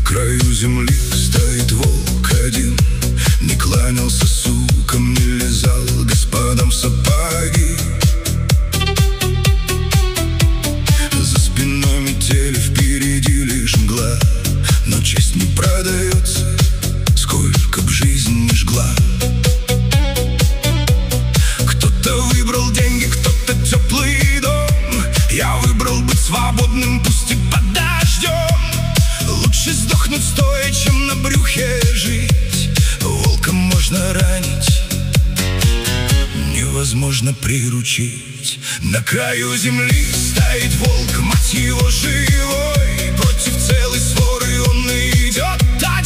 краю земли стоит волк один. Не кланялся сукам, не лизал господам в сапоги. За спиной метели, впереди лишь мгла. Но честь не продается, сколько б жизнь не жгла. Кто-то выбрал деньги, кто-то теплый дом. Я выбрал быть свободным, пусть и под дождем. Лучше сдохнуть стоя, чем на брюхе жить. Волка можно ранить, невозможно приручить. На краю земли стоит волк, мать его живой. Против целой своры он идет.